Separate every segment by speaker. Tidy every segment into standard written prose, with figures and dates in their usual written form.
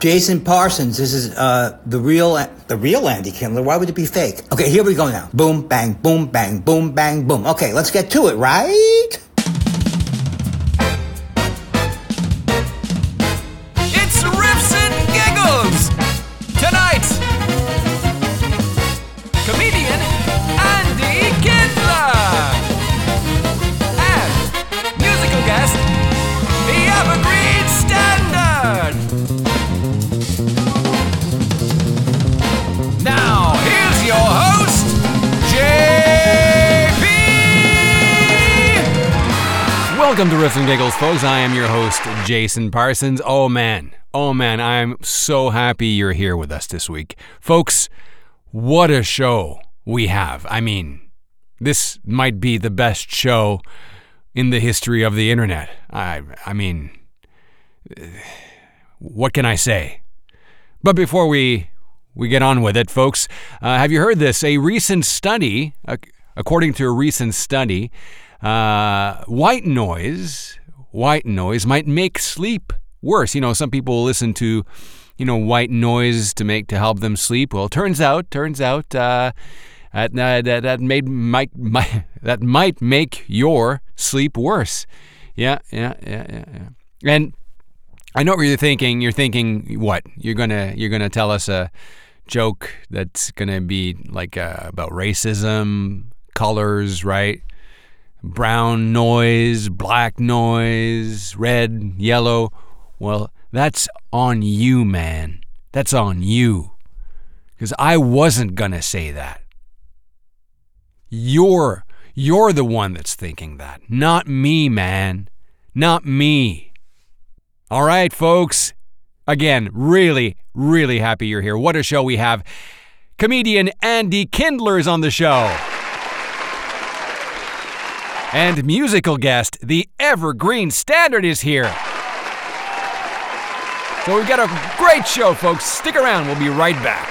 Speaker 1: Jason Parsons. This is the real Andy Kindler. Why would it be fake? Okay, here we go now. Boom, bang, boom, bang, boom, bang, boom. Okay, let's get to it, right?
Speaker 2: It's Riffs and Giggles! Tonight, comedian Andy Kindler! And musical guest, the Evergreen Standard! Now, here's your host, JP!
Speaker 3: Welcome to Riffs and Giggles, folks. I am your host, Jason Parsons. Oh man, I'm so happy you're here with us this week. Folks, what a show we have. I mean, this might be the best show in the history of the internet. I mean, what can I say? But before we get on with it, folks, have you heard this? A recent study, according to a recent study, white noise might make sleep worse. You know, some people listen to, white noise to help them sleep. Well, turns out that might make your sleep worse. Yeah. And I know what you're thinking. You're thinking, what? You're gonna tell us a joke that's gonna be like about racism, colors, right? Brown noise, black noise, red, yellow. Well, that's on you, man. That's on you. Because I wasn't gonna say that. You're the one that's thinking that. Not me, man. Not me. All right, folks. Again, really, really happy you're here. What a show we have. Comedian Andy Kindler's on the show. And musical guest, the Evergreen Standard is here. So we've got a great show, folks. Stick around. We'll be right back.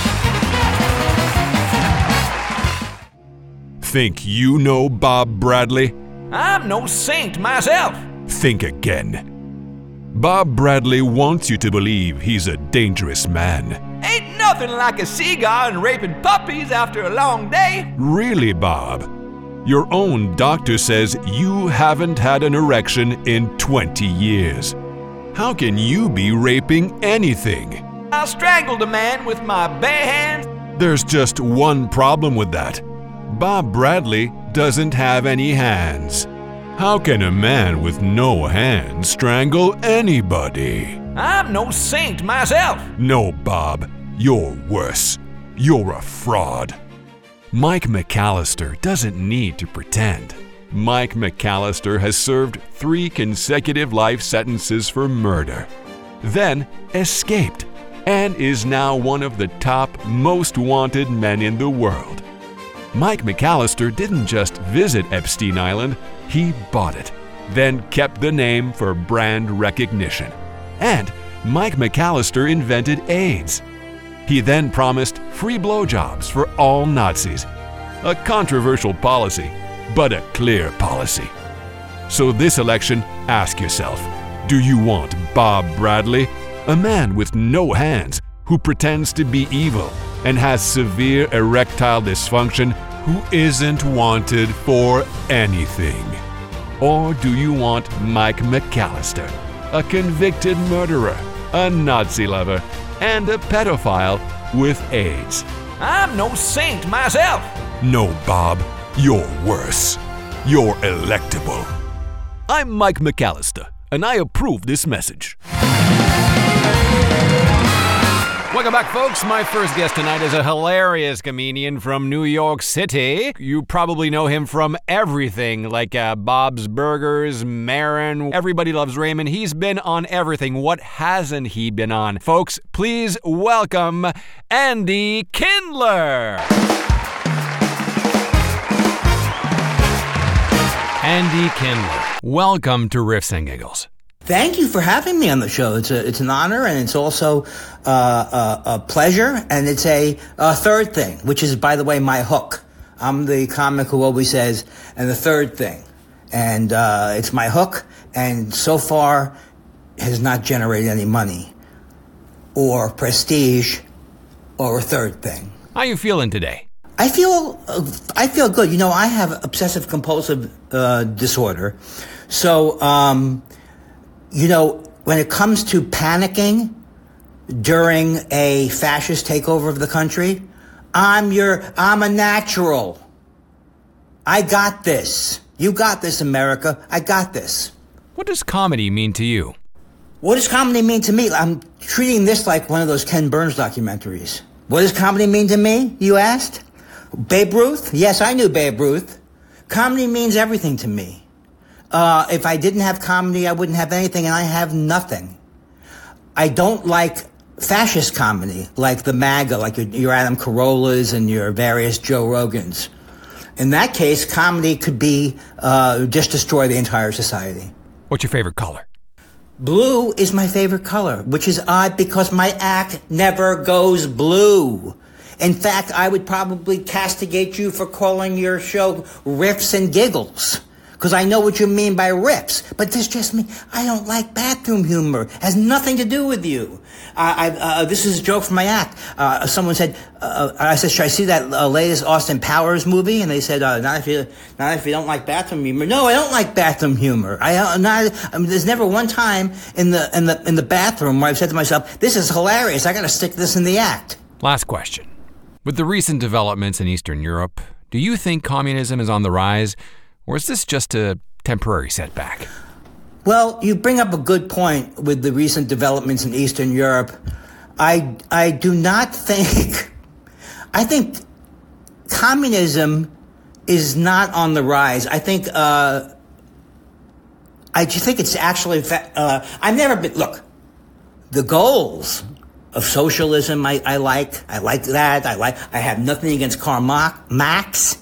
Speaker 4: Think you know Bob Bradley?
Speaker 2: I'm no saint myself.
Speaker 4: Think again. Bob Bradley wants you to believe he's a dangerous man.
Speaker 2: Ain't nothing like a cigar and raping puppies after a long day.
Speaker 4: Really, Bob? Your own doctor says you haven't had an erection in 20 years. How can you be raping anything?
Speaker 2: I strangled a man with my bare hands.
Speaker 4: There's just one problem with that. Bob Bradley doesn't have any hands. How can a man with no hands strangle anybody?
Speaker 2: I'm no saint myself.
Speaker 4: No, Bob. You're worse. You're a fraud. Mike McAllister doesn't need to pretend. Mike McAllister has served 3 consecutive life sentences for murder, then escaped, and is now one of the top most wanted men in the world. Mike McAllister didn't just visit Epstein Island, he bought it, then kept the name for brand recognition. And Mike McAllister invented AIDS. He then promised free blowjobs for all Nazis. A controversial policy, but a clear policy. So this election, ask yourself, do you want Bob Bradley, a man with no hands who pretends to be evil and has severe erectile dysfunction, who isn't wanted for anything? Or do you want Mike McAllister, a convicted murderer, a Nazi lover, and a pedophile with AIDS?
Speaker 2: I'm no saint myself.
Speaker 4: No, Bob, you're worse. You're electable. I'm Mike McAllister, and I approve this message.
Speaker 3: Welcome back, folks. My first guest tonight is a hilarious comedian from New York City. You probably know him from everything, like Bob's Burgers, Maron, Everybody Loves Raymond. He's been on everything. What hasn't he been on? Folks, please welcome Andy Kindler. Andy Kindler, welcome to Riffs and Giggles.
Speaker 1: Thank you for having me on the show. It's an honor, and it's also a pleasure, and it's a third thing, which is, by the way, my hook. I'm the comic who always says, and the third thing. And it's my hook, and so far has not generated any money. or prestige or a third thing.
Speaker 3: How you feeling today?
Speaker 1: I feel good. You know, I have obsessive compulsive disorder. So, you know, when it comes to panicking during a fascist takeover of the country, I'm a natural. I got this. You got this, America. I got this.
Speaker 3: What does comedy mean to you?
Speaker 1: What does comedy mean to me? I'm treating this like one of those Ken Burns documentaries. What does comedy mean to me, you asked? Babe Ruth? Yes, I knew Babe Ruth. Comedy means everything to me. If I didn't have comedy, I wouldn't have anything, and I have nothing. I don't like fascist comedy, like the MAGA, like your Adam Carollas and your various Joe Rogans. In that case, comedy could be just destroy the entire society.
Speaker 3: What's your favorite color?
Speaker 1: Blue is my favorite color, which is odd because my act never goes blue. In fact, I would probably castigate you for calling your show Riffs and Giggles, because I know what you mean by riffs. But this just me. I don't like bathroom humor. It has nothing to do with you. This is a joke from my act. Someone said, I said, should I see that latest Austin Powers movie? And they said, not if you don't like bathroom humor. No, I don't like bathroom humor. There's never one time in the bathroom where I've said to myself, this is hilarious. I got to stick this in the act.
Speaker 3: Last question. With the recent developments in Eastern Europe, do you think communism is on the rise, or is this just a temporary setback?
Speaker 1: Well, you bring up a good point with the recent developments in Eastern Europe. I do not think... I think communism is not on the rise. I think it's actually... I've never been... Look, the goals of socialism, I like that. I have nothing against Karl Marx.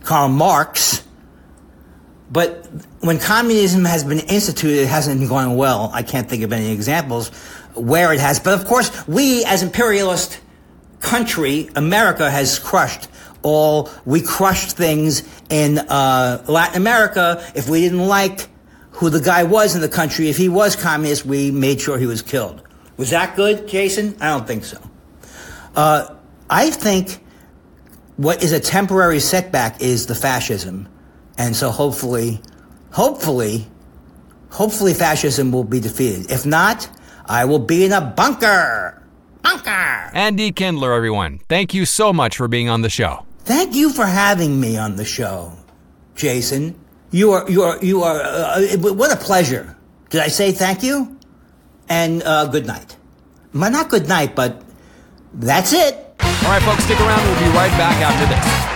Speaker 1: But when communism has been instituted, it hasn't been going well. I can't think of any examples where it has. But of course, we as imperialist country, America has we crushed things in Latin America. If we didn't like who the guy was in the country, if he was communist, we made sure he was killed. Was that good, Jason? I don't think so. I think what is a temporary setback is the fascism. And so hopefully fascism will be defeated. If not, I will be in a bunker.
Speaker 3: Andy Kindler, everyone. Thank you so much for being on the show.
Speaker 1: Thank you for having me on the show, Jason. You are. What a pleasure. Did I say thank you? And good night. Well, not good night, but that's it.
Speaker 3: All right, folks, stick around. We'll be right back after this.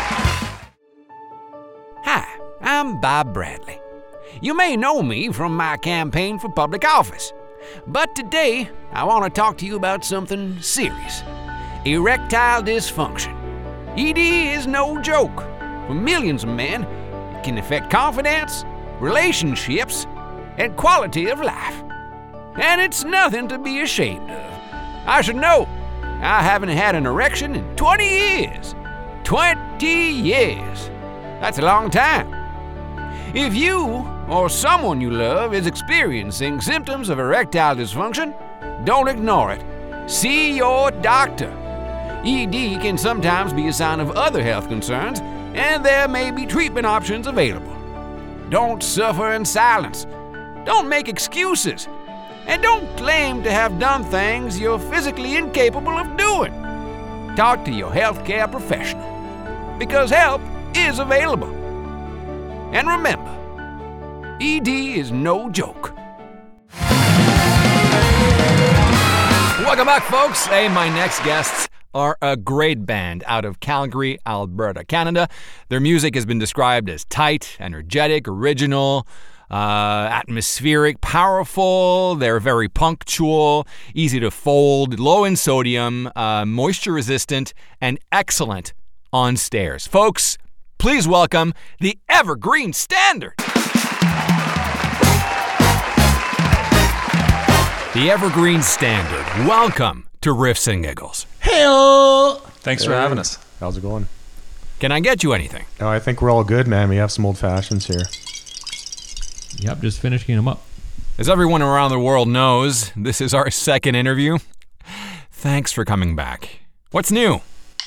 Speaker 2: Hi, I'm Bob Bradley. You may know me from my campaign for public office, but today I want to talk to you about something serious: erectile dysfunction. ED is no joke. For millions of men, it can affect confidence, relationships, and quality of life. And it's nothing to be ashamed of. I should know. I haven't had an erection in 20 years. 20 years. That's a long time. If you or someone you love is experiencing symptoms of erectile dysfunction, don't ignore it. See your doctor. ED can sometimes be a sign of other health concerns, and there may be treatment options available. Don't suffer in silence. Don't make excuses. And don't claim to have done things you're physically incapable of doing. Talk to your healthcare professional, because help is available. And remember, ED is no joke.
Speaker 3: Welcome back, folks. Hey, my next guests are a great band out of Calgary, Alberta, Canada. Their music has been described as tight, energetic, original, atmospheric, powerful. They're very punctual, easy to fold, low in sodium, moisture resistant, and excellent on stairs. Folks, please welcome the Evergreen Standard. The Evergreen Standard. Welcome to Riffs and Giggles.
Speaker 1: Hey-o!
Speaker 5: Thanks for having us. How's it going?
Speaker 3: Can I get you anything?
Speaker 5: Oh, I think we're all good, man. We have some old fashions here.
Speaker 6: Yep, just finishing them up.
Speaker 3: As everyone around the world knows, this is our second interview. Thanks for coming back. What's new?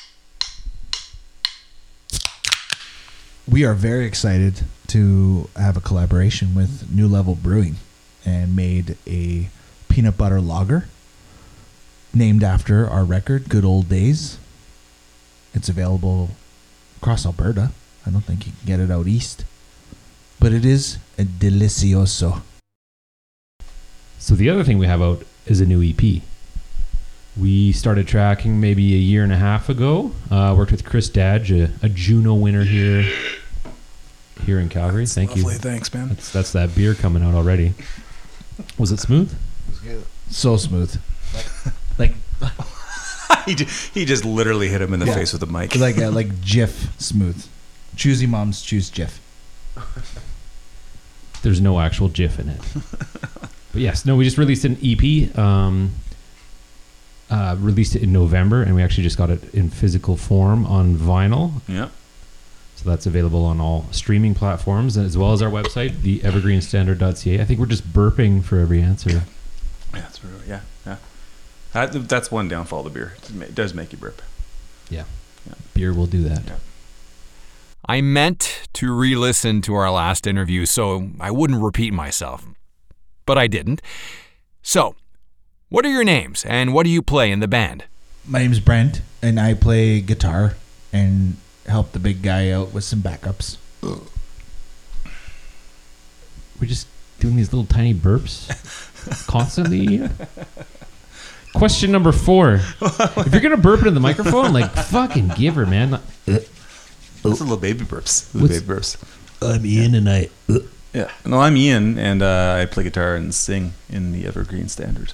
Speaker 7: We are very excited to have a collaboration with New Level Brewing and made a peanut butter lager named after our record, Good Old Days. It's available across Alberta. I don't think you can get it out east. But it is a delicioso.
Speaker 6: So the other thing we have out is a new EP. We started tracking maybe a year and a half ago. Worked with Chris Dadge, a Juno winner here in Calgary. Thank you.
Speaker 8: Thanks, man.
Speaker 6: That's that beer coming out already. Was it smooth?
Speaker 7: So smooth. Like
Speaker 8: he just literally hit him in the face with a mic.
Speaker 7: like Jif smooth. Choosy moms choose Jif.
Speaker 6: There's no actual GIF in it. But yes, no, we just released an EP. Released it in November, and we actually just got it in physical form on vinyl.
Speaker 8: Yeah.
Speaker 6: So that's available on all streaming platforms, as well as our website, theevergreenstandard.ca. I think we're just burping for every answer.
Speaker 8: Yeah, that's really, yeah. That's one downfall of the beer. It does make you burp.
Speaker 6: Yeah. Beer will do that.
Speaker 8: Yeah.
Speaker 3: I meant to re-listen to our last interview so I wouldn't repeat myself, but I didn't. So, what are your names and what do you play in the band?
Speaker 7: My name's Brent, and I play guitar and help the big guy out with some backups.
Speaker 6: We're just doing these little tiny burps constantly. Question number 4. If you're going to burp into the microphone, like, fucking give her, man.
Speaker 8: Those are little baby burps.
Speaker 7: I'm Ian, and I...
Speaker 8: Yeah. No, I'm Ian, and I play guitar and sing in the Evergreen Standard.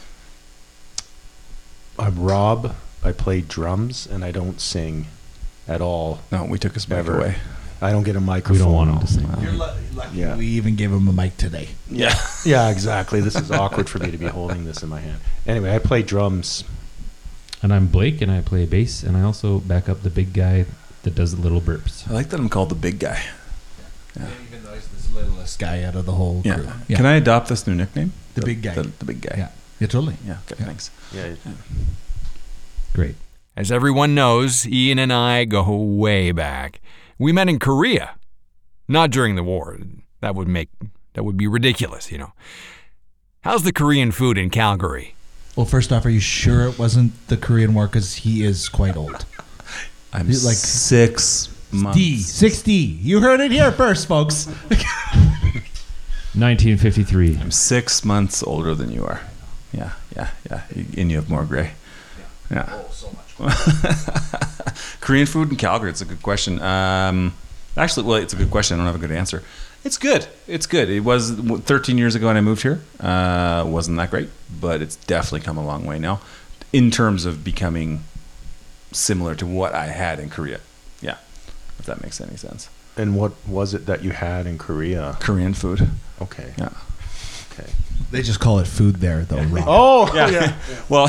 Speaker 5: I'm Rob. I play drums, and I don't sing at all.
Speaker 8: No, we took his mic
Speaker 5: Ever.
Speaker 8: away.
Speaker 5: I don't get a microphone.
Speaker 6: We don't want him to sing.
Speaker 7: You're lucky
Speaker 5: Yeah.
Speaker 7: we even gave him a mic today.
Speaker 8: Yeah.
Speaker 5: Yeah, exactly. This is awkward for me to be holding this in my hand. Anyway, I play drums.
Speaker 6: And I'm Blake, and I play bass, and I also back up the big guy that does the little burps.
Speaker 8: I like that I'm called the big guy.
Speaker 7: Yeah. Even though he's this littlest guy out of the whole
Speaker 8: Yeah.
Speaker 7: crew.
Speaker 8: Can I adopt this new nickname?
Speaker 7: The big guy.
Speaker 8: The big guy.
Speaker 7: Yeah. Yeah, totally.
Speaker 8: Yeah. Okay,
Speaker 7: Yeah.
Speaker 8: thanks.
Speaker 5: Yeah.
Speaker 6: Great.
Speaker 3: As everyone knows, Ian and I go way back. We met in Korea. Not during the war. That would be ridiculous, you know. How's the Korean food in Calgary?
Speaker 7: Well, first off, are you sure it wasn't the Korean War? Because he is quite old.
Speaker 8: I'm
Speaker 7: He's like
Speaker 8: 6 months.
Speaker 7: 60. You heard it here first, folks.
Speaker 6: 1953.
Speaker 8: I'm 6 months older than you are. Yeah. And you have more gray. Yeah.
Speaker 7: Oh, so much.
Speaker 8: Korean food in Calgary. It's a good question. Actually, well, it's a good question. I don't have a good answer. It's good. It was 13 years ago when I moved here. Wasn't that great, but it's definitely come a long way now in terms of becoming similar to what I had in Korea. Yeah, if that makes any sense.
Speaker 5: And what was it that you had in Korea?
Speaker 8: Korean food.
Speaker 5: Okay.
Speaker 8: Yeah.
Speaker 5: Okay.
Speaker 7: They just call it food there, though, Rob.
Speaker 5: Oh,
Speaker 8: Yeah. Well.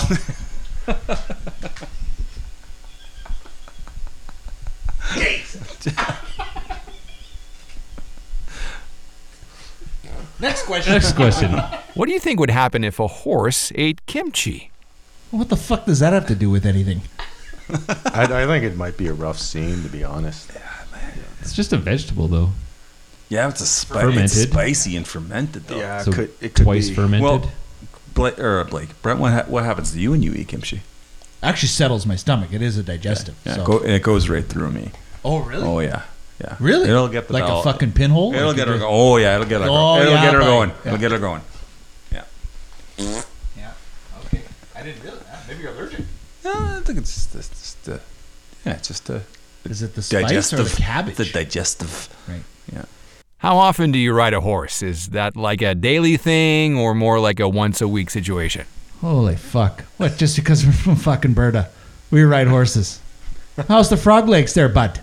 Speaker 7: Next question.
Speaker 6: Next question.
Speaker 3: What do you think would happen if a horse ate kimchi?
Speaker 7: What the fuck does that have to do with anything?
Speaker 5: I think it might be a rough scene, to be honest.
Speaker 6: It's just a vegetable, though.
Speaker 8: Yeah, it's
Speaker 6: Fermented.
Speaker 8: It's spicy and fermented though.
Speaker 5: Yeah,
Speaker 6: So
Speaker 5: it could
Speaker 6: twice
Speaker 5: be.
Speaker 6: fermented.
Speaker 8: Well, Blake, Brent, what happens to you when you eat kimchi?
Speaker 7: Actually settles my stomach. It is a digestive.
Speaker 8: Yeah,
Speaker 7: so.
Speaker 8: it goes right through me.
Speaker 7: Oh, really?
Speaker 8: Oh yeah.
Speaker 7: Really?
Speaker 8: It'll get the
Speaker 7: like
Speaker 8: bell.
Speaker 7: a fucking pinhole?
Speaker 8: It'll
Speaker 7: Like
Speaker 8: get
Speaker 7: you
Speaker 8: her.
Speaker 7: do-
Speaker 8: Oh yeah, it'll get her.
Speaker 7: Oh,
Speaker 8: It'll
Speaker 7: yeah,
Speaker 8: get her
Speaker 7: buddy.
Speaker 8: going.
Speaker 7: Yeah.
Speaker 8: It'll get her going. Yeah.
Speaker 7: Yeah. Okay. I didn't realize that. Maybe you're allergic.
Speaker 8: I think it's just a
Speaker 7: Is it the spice
Speaker 8: digestive.
Speaker 7: or the cabbage?
Speaker 8: The digestive.
Speaker 7: Right.
Speaker 8: Yeah.
Speaker 3: How often do you ride a horse? Is that like a daily thing or more like a once-a-week situation?
Speaker 7: Holy fuck. What, just because we're from fucking Berta, we ride horses. How's the Frog Lakes there, bud?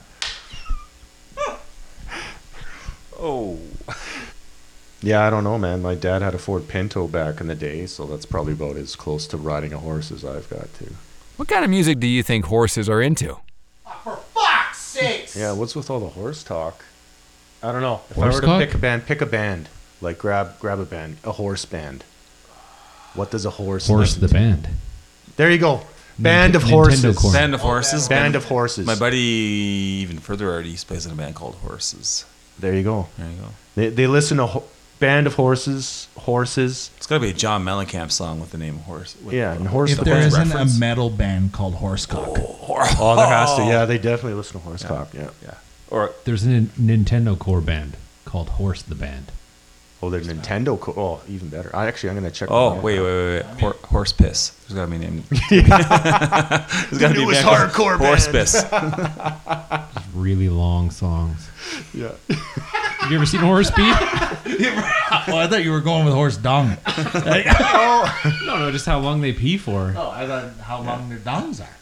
Speaker 8: Oh.
Speaker 5: Yeah, I don't know, man. My dad had a Ford Pinto back in the day, so that's probably about as close to riding a horse as I've got to.
Speaker 3: What kind of music do you think horses are into?
Speaker 7: For fuck's sakes!
Speaker 5: Yeah, what's with all the horse talk? I don't know. If
Speaker 6: Horse
Speaker 5: I were to
Speaker 6: cock?
Speaker 5: pick a band. Like grab a band, a horse band. What does a horse
Speaker 6: Horse
Speaker 5: listen
Speaker 6: the
Speaker 5: to?
Speaker 6: band.
Speaker 5: There you go. Band of
Speaker 6: Nintendo
Speaker 5: Horses.
Speaker 6: Core.
Speaker 8: Band of Horses.
Speaker 5: Band of Horses.
Speaker 8: My buddy, even further out east, plays in a band called Horses.
Speaker 5: There you go.
Speaker 8: There you go.
Speaker 5: They listen to Band of Horses.
Speaker 8: It's got to be a John Mellencamp song with the name Horse.
Speaker 5: Yeah, and Horse.
Speaker 7: If
Speaker 5: the
Speaker 7: there
Speaker 5: band
Speaker 7: isn't
Speaker 5: reference.
Speaker 7: a metal band called Horsecock.
Speaker 5: Oh, there has to. Yeah, they definitely listen to Horsecock. Yeah.
Speaker 8: Yeah. Or
Speaker 6: There's a Nintendo Core band called Horse the Band.
Speaker 5: Oh, there's Nintendo. Oh, even better. I'm going to check.
Speaker 8: oh,
Speaker 5: them out.
Speaker 8: wait. Horse Piss. There's got to be named. There's got to be a
Speaker 5: newest
Speaker 8: band called
Speaker 5: hardcore
Speaker 8: Horse
Speaker 5: band.
Speaker 8: Piss.
Speaker 6: Really long songs.
Speaker 5: Yeah.
Speaker 6: Have you ever seen Horse Speed?
Speaker 7: Oh, I thought you were going with Horse Dong.
Speaker 6: No, just how long they pee for.
Speaker 7: Oh, I thought how long their dongs are.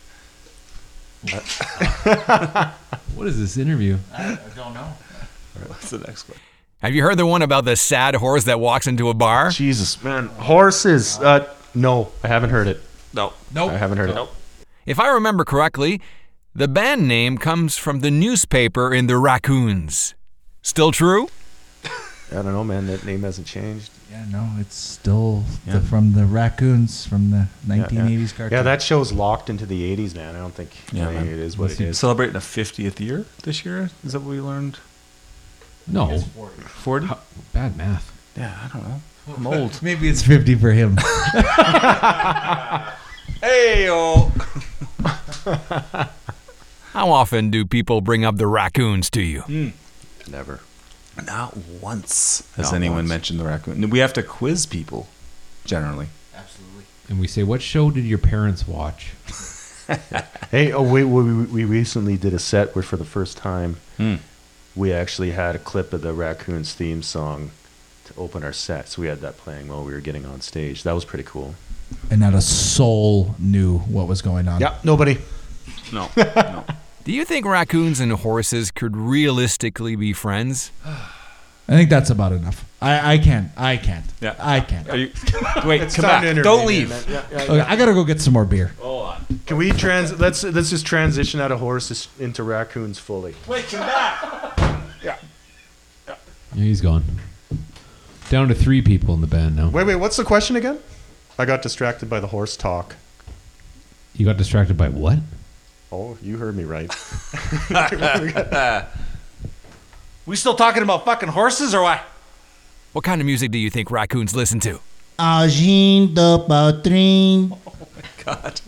Speaker 6: What is this interview?
Speaker 7: I don't know.
Speaker 8: What's the next one?
Speaker 3: Have you heard the one about the sad horse that walks into a bar?
Speaker 5: Jesus, man. Horses. No, I haven't heard it.
Speaker 8: No.
Speaker 5: I haven't heard it.
Speaker 3: If I remember correctly, the band name comes from the newspaper in the Raccoons. Still true?
Speaker 5: I don't know, man. That name hasn't changed.
Speaker 7: Yeah, no, it's still from the Raccoons from the 1980s cartoon.
Speaker 5: Yeah, that show's locked into the 80s, man. I don't think
Speaker 8: Yeah, man.
Speaker 5: it is what it is.
Speaker 8: Celebrating a 50th year this year? Is that what we learned?
Speaker 6: No.
Speaker 8: 40?
Speaker 6: Bad math.
Speaker 8: Yeah, I don't know. I'm old.
Speaker 7: Maybe it's 50 for him.
Speaker 8: Hey, oh.
Speaker 3: How often do people bring up the Raccoons to you?
Speaker 5: Never.
Speaker 8: Not once has
Speaker 5: Not
Speaker 8: anyone
Speaker 5: once.
Speaker 8: mentioned the raccoon. We have to quiz people, generally.
Speaker 6: And we say, what show did your parents watch?
Speaker 5: Hey, we recently did a set where for the first time we actually had a clip of the Raccoons theme song to open our set. So we had that playing while we were getting on stage. That was pretty cool.
Speaker 7: And not a soul knew what was going on.
Speaker 5: Yeah, nobody.
Speaker 8: No.
Speaker 3: Do you think raccoons and horses could realistically be friends?
Speaker 7: I think that's about enough. I can't.
Speaker 8: Yeah.
Speaker 7: I can't.
Speaker 8: Are you, wait,
Speaker 5: It's
Speaker 8: come
Speaker 5: time
Speaker 8: back.
Speaker 5: to intervene,
Speaker 8: Don't leave.
Speaker 5: man. Yeah.
Speaker 7: Okay, I gotta go get some more beer.
Speaker 5: Can we let's just transition out of horses into raccoons fully.
Speaker 6: Yeah, he's gone. Down to 3 people in the band now.
Speaker 5: Wait, what's the question again? I got distracted by the horse talk.
Speaker 6: You got distracted by what?
Speaker 5: Oh, you heard me right.
Speaker 9: We still talking about fucking horses or what?
Speaker 3: What kind of music do you think raccoons listen to?
Speaker 7: Agin do patrin.
Speaker 8: God.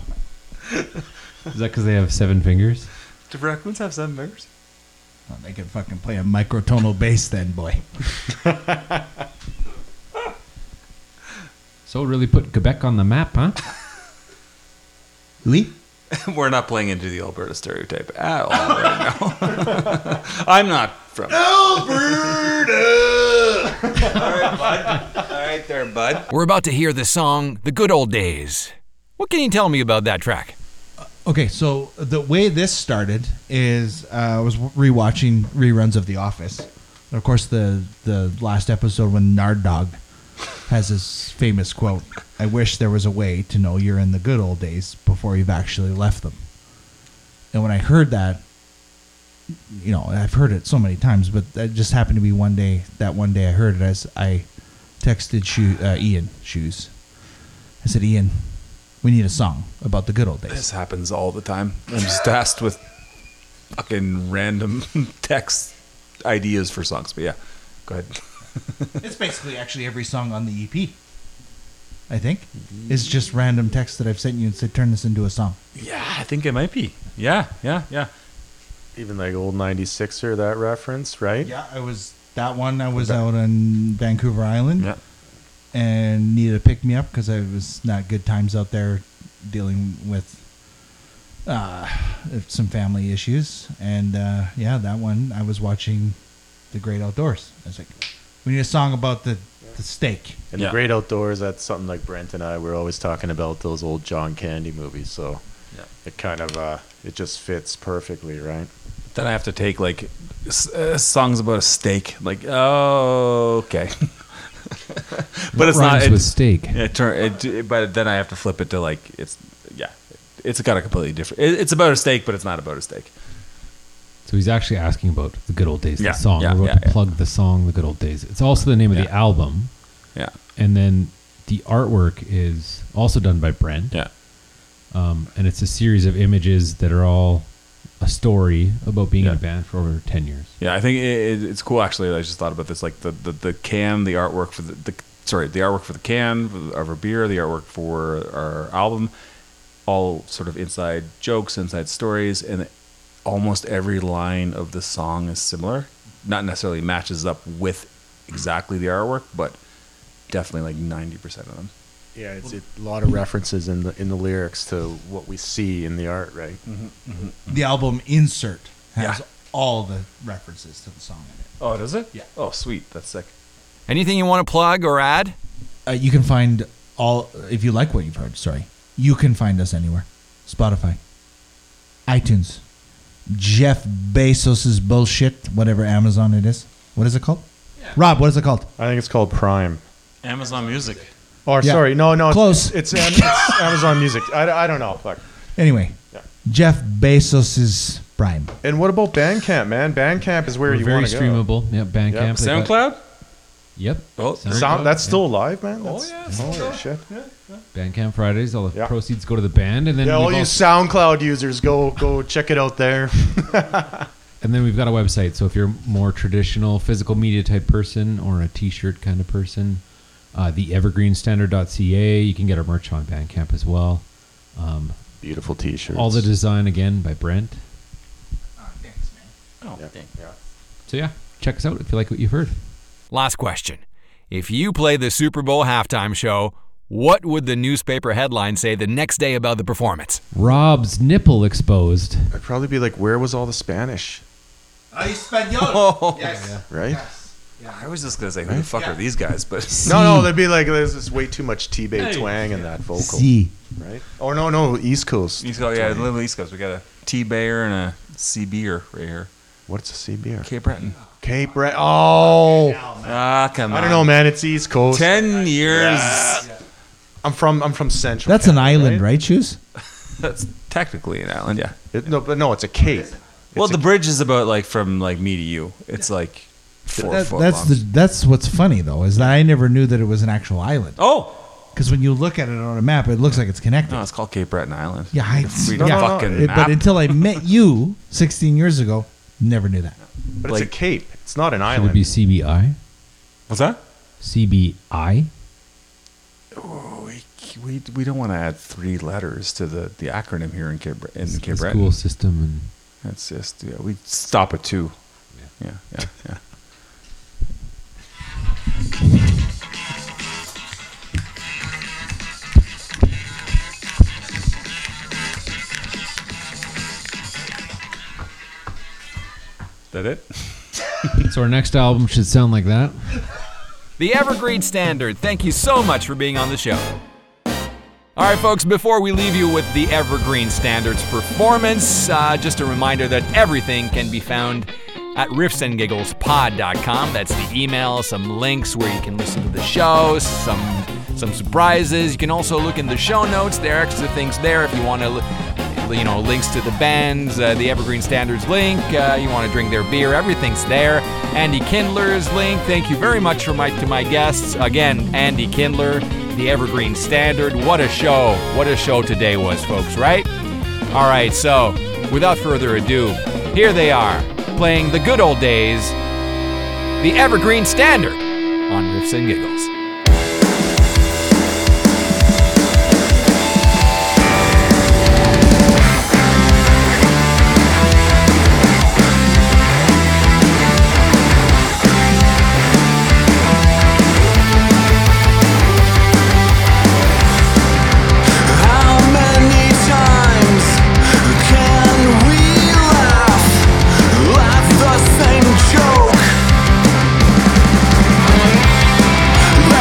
Speaker 6: Is that because they have 7 fingers?
Speaker 8: Do raccoons have 7 fingers?
Speaker 7: Well, they can fucking play a microtonal bass then, boy.
Speaker 6: So really put Quebec on the map, huh?
Speaker 7: Oui.
Speaker 8: We're not playing into the Alberta stereotype at all right now. I'm not from Alberta. All right, bud. All right there, bud.
Speaker 3: We're about to hear the song The Good Old Days. What can you tell me about that track?
Speaker 7: Okay, so the way this started is I was rewatching reruns of The Office. And of course, the last episode when Nard Dog has this famous quote, "I wish there was a way to know you're in the good old days before you've actually left them." And when I heard that, you know, I've heard it so many times, but that just happened to be one day I heard it as I texted Ian Shoes. I said, "Ian, we need a song about the good old days."
Speaker 8: This happens all the time. I'm just tasked with fucking random text ideas for songs. But yeah, go ahead.
Speaker 7: It's basically actually every song on the EP, I think. It's just random text that I've sent you and said, turn this into a song.
Speaker 8: Yeah, I think it might be. Yeah.
Speaker 5: Even like old 96er, that reference, right?
Speaker 7: Yeah, I was out on Vancouver Island.
Speaker 8: Yeah.
Speaker 7: And needed to pick me up because I was not good times out there dealing with some family issues. And that one, I was watching The Great Outdoors. I was like, we need a song about the steak.
Speaker 5: And the great outdoors, that's something like Brent and I were always talking about, those old John Candy movies. So it kind of, it just fits perfectly, right?
Speaker 8: Then I have to take like songs about a steak. Like, oh, okay. But it's not
Speaker 6: with steak.
Speaker 8: But then I have to flip it to like it's got a completely different. It's about a steak, but it's not about a steak.
Speaker 6: So he's actually asking about the good old days,
Speaker 8: Yeah,
Speaker 6: the song.
Speaker 8: yeah,
Speaker 6: We're about
Speaker 8: yeah,
Speaker 6: to plug the song, The Good Old Days. It's also the name of the album.
Speaker 8: Yeah.
Speaker 6: And then the artwork is also done by Brent.
Speaker 8: Yeah.
Speaker 6: And it's a series of images that are all a story about being in a band for over 10 years.
Speaker 8: Yeah, I think it's cool. Actually, I just thought about this, like the can, the artwork for the artwork for the can of our beer, the artwork for our album, all sort of inside jokes, inside stories, and almost every line of the song is similar. Not necessarily matches up with exactly the artwork, but definitely like 90% of them.
Speaker 5: Yeah, it's a lot of references in the lyrics to what we see in the art, right?
Speaker 7: The album insert has all the references to the song in it.
Speaker 8: Oh, does it?
Speaker 7: Yeah.
Speaker 8: Oh, sweet. That's sick.
Speaker 3: Anything you want to plug or add?
Speaker 7: You can find all, if you like what you've heard, you can find us anywhere. Spotify, iTunes, Jeff Bezos's bullshit, whatever Amazon it is. What is it called? Yeah. Rob, what is it called?
Speaker 5: I think it's called Prime.
Speaker 8: Amazon Music.
Speaker 5: Or
Speaker 7: Yeah.
Speaker 5: sorry, no,
Speaker 7: Close.
Speaker 5: It's Amazon Music. I don't know. Fuck.
Speaker 7: Anyway,
Speaker 5: Yeah.
Speaker 7: Jeff Bezos's Prime.
Speaker 5: And what about Bandcamp, man? Bandcamp is where
Speaker 6: We're
Speaker 5: you
Speaker 6: very
Speaker 5: want to go.
Speaker 6: streamable. Yep, Bandcamp. They got-
Speaker 8: SoundCloud?
Speaker 6: Yep.
Speaker 8: Oh,
Speaker 5: Sound, that's still alive, man.
Speaker 8: Oh,
Speaker 5: That's,
Speaker 8: yeah,
Speaker 5: holy shit.
Speaker 6: Bandcamp Fridays. All the
Speaker 5: Yeah.
Speaker 6: proceeds go to the band, and then
Speaker 5: Yeah, all
Speaker 6: we've
Speaker 5: you
Speaker 6: also-
Speaker 5: SoundCloud users, go check it out there.
Speaker 6: and then we've got a website. So if you're a more traditional physical media type person or a T-shirt kind of person, the evergreenstandard.ca. You can get our merch on Bandcamp as well.
Speaker 5: Beautiful T-shirts.
Speaker 6: All the design again by Brent.
Speaker 7: Thanks, man.
Speaker 8: Oh,
Speaker 5: Yeah.
Speaker 8: dang.
Speaker 5: Yeah.
Speaker 6: So yeah, check us out if you like what you've heard.
Speaker 3: Last question. If you play the Super Bowl halftime show, what would the newspaper headline say the next day about the performance?
Speaker 6: Rob's nipple exposed.
Speaker 5: I'd probably be like, where was all the Spanish?
Speaker 7: Espanol. Yes.
Speaker 5: Right?
Speaker 8: I was just gonna say, who the fuck are these guys? But
Speaker 5: No, they'd be like, there's just way too much T-Bay twang in that vocal.
Speaker 7: C.
Speaker 5: Right? Oh, no, East Coast.
Speaker 8: East Coast, yeah, little East Coast. We got a T Bayer and a C beer right here.
Speaker 5: What's a C beer?
Speaker 8: Cape Breton.
Speaker 5: Cape Breton. Oh,
Speaker 8: Ah, come on.
Speaker 5: I don't know, man. It's East Coast.
Speaker 8: 10 years.
Speaker 5: I'm from Central.
Speaker 7: That's an
Speaker 5: Canada,
Speaker 7: island, right, Shoes?
Speaker 8: That's technically an island, yeah.
Speaker 5: No, it's a cape.
Speaker 8: Well, the bridge is about like from like me to you. It's like 4 foot long.
Speaker 7: That's what's funny though, is that I never knew that it was an actual island.
Speaker 8: Oh,
Speaker 7: Because when you look at it on a map, it looks like it's connected.
Speaker 8: no, it's called Cape Breton Island.
Speaker 7: Yeah, I
Speaker 8: Read
Speaker 7: yeah.
Speaker 8: the fucking map.
Speaker 7: But until I met you 16 years ago, never knew that.
Speaker 5: But
Speaker 8: like-
Speaker 5: it's a cape. It's not an
Speaker 6: Should it
Speaker 5: island.
Speaker 6: be CBI?
Speaker 8: What's that?
Speaker 6: CBI?
Speaker 8: Oh, we don't want to add 3 letters to the acronym here in Cape
Speaker 6: The
Speaker 8: Breton.
Speaker 6: school system
Speaker 8: That's just we stop at 2. Yeah. That it?
Speaker 6: and so our next album should sound like that.
Speaker 3: The Evergreen Standard, thank you so much for being on the show. All right, folks, before we leave you with the Evergreen Standards performance, just a reminder that everything can be found at riffsandgiggles.pod.com. That's the email, some links where you can listen to the show, some surprises. You can also look in the show notes. There are extra things there if you want to, links to the bands, the Evergreen Standards link, you want to drink their beer, everything's there. Andy Kindler's link. Thank you very much to my guests. Again, Andy Kindler, the Evergreen Standard. What a show. What a show today was, folks, right? All right, so without further ado, here they are, playing the good old days, the Evergreen Standard on Riffs and Giggles.
Speaker 10: The same joke.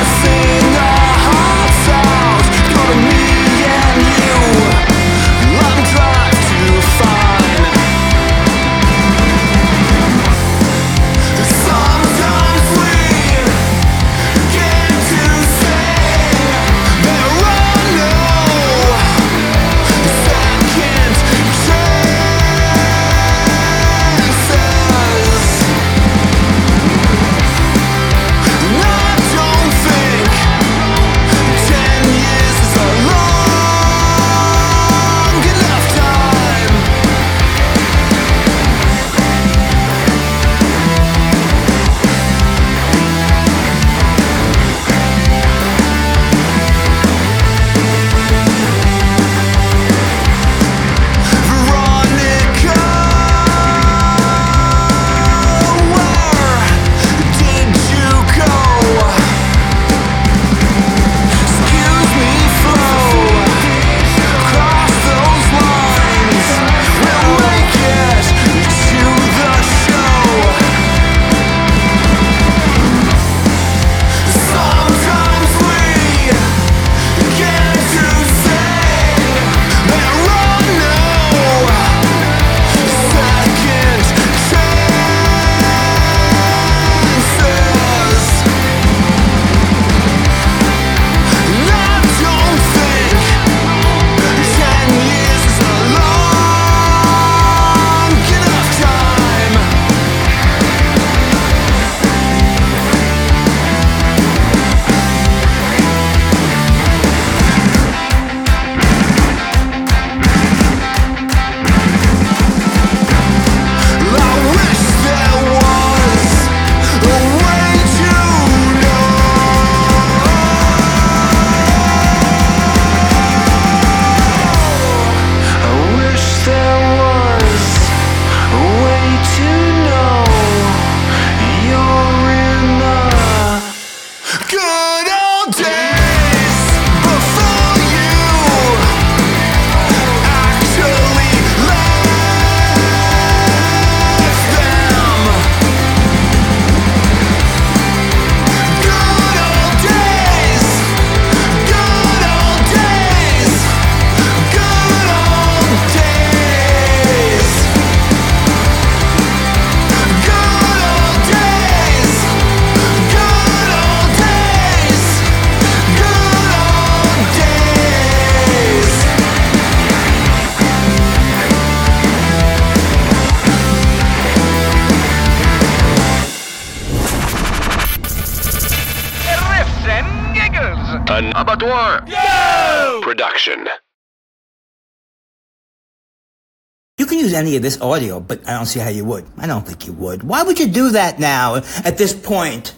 Speaker 10: Hour production.
Speaker 1: You can use any of this audio, but I don't see how you would. I don't think you would. Why would you do that now, at this point?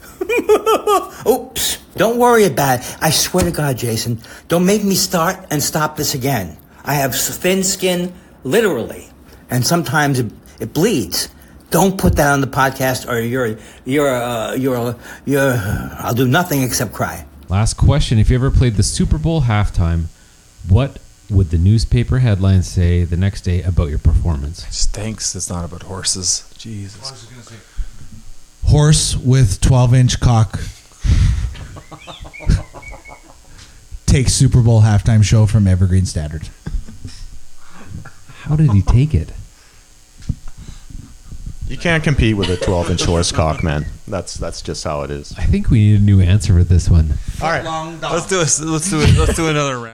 Speaker 1: Oops. Don't worry about it. I swear to God, Jason, don't make me start and stop this again. I have thin skin, literally, and sometimes it bleeds. Don't put that on the podcast, or I'll do nothing except cry.
Speaker 6: Last question. If you ever played the Super Bowl halftime, what would the newspaper headlines say the next day about your performance?
Speaker 8: Stinks. It's not about horses. Jesus.
Speaker 7: Horse with 12-inch cock takes Super Bowl halftime show from Evergreen Standard.
Speaker 6: How did he take it?
Speaker 5: You can't compete with a 12-inch horse cock, man. That's just how it is.
Speaker 6: I think we need a new answer for this one.
Speaker 5: All right.
Speaker 8: Let's do another round.